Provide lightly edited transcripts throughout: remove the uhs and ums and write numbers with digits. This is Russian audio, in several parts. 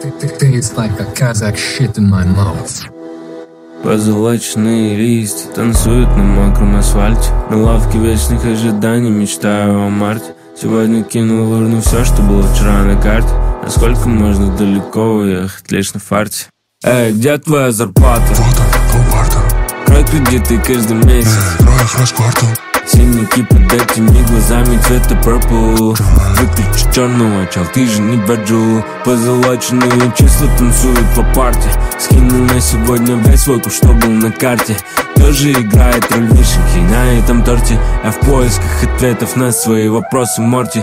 Tastes like a Kazakh shit in my mouth. Позолоченные листья танцуют на мокром асфальте. На лавке вечных ожиданий мечтаю о марте. Сегодня кинул в урну все, что было вчера на карте. Насколько можно далеко уехать лишь на фарте? Эй, где твоя зарплата? Вот он, полпарта. Крой кредиты каждый месяц. Раз квартал. Синяки под этими глазами цвета purple. Выключи черного, чел, ты же не баджу. Позолоченные числа танцуют по парте. Скинул на сегодня весь свой куш, что был на карте. Тоже играет роль вишенки на этом торте. Я в поисках ответов на свои вопросы, Морти.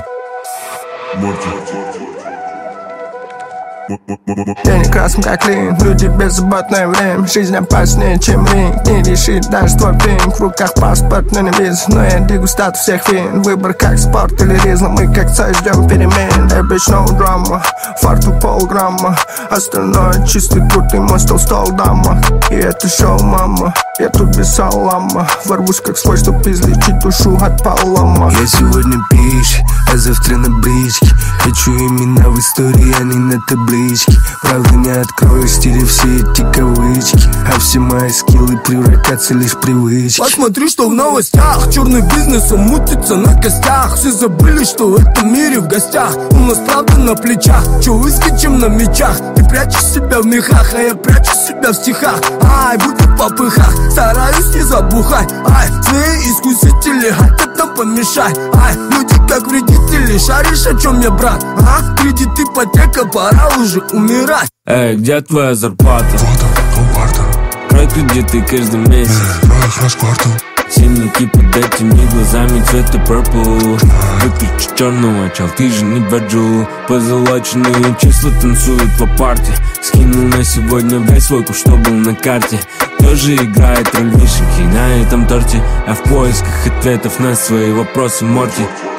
Денег красным как лин, люди беззаботное время. Жизнь опаснее, чем ринг. Не решит даже твой пинг. В руках паспорт, но не виз. Но я дегустат всех вин. Выбор как спорт или ризла. Мы как царь ждем перемен. Эй, bitch, no drama. Фарту полграмма. Остальное чистый крутый мой стол дама. И это шоу, мама. Я тут без салама. Ворвусь как свой, чтоб излечить душу от полома. Я сегодня пиш, а завтра на бричке. Хочу имена в истории, а не на табличке. Правда не откроешь, стерев все эти кавычки. А все мои скиллы превратятся лишь в привычки. Посмотри, что в новостях. Черный бизнес, он мутится на костях. Все забыли, что в этом мире в гостях. У нас правда на плечах. Че выскочим на мечах? Ты прячешь себя в мехах, а я прячу себя в стихах. Ай, буду в попыхах, стараюсь не забухать. Ай, злые искусители хотят нам помешать. Ай, люди как вредители, шаришь, о чем я, брат? А? Кредит, ипотека, пора уже умирать. Эй, где твоя зарплата? Вот он, полпарта. Крой кредиты каждый месяц. Раз квартал. Синяки под этими глазами цвета purple. Выключи черного, чел, ты же не баджу. Позолоченные числа танцуют по парте. Скинул на сегодня весь свой куш, что был на карте. Тоже играет роль вишенки на этом торте. Я в поисках ответов на свои вопросы, Морти.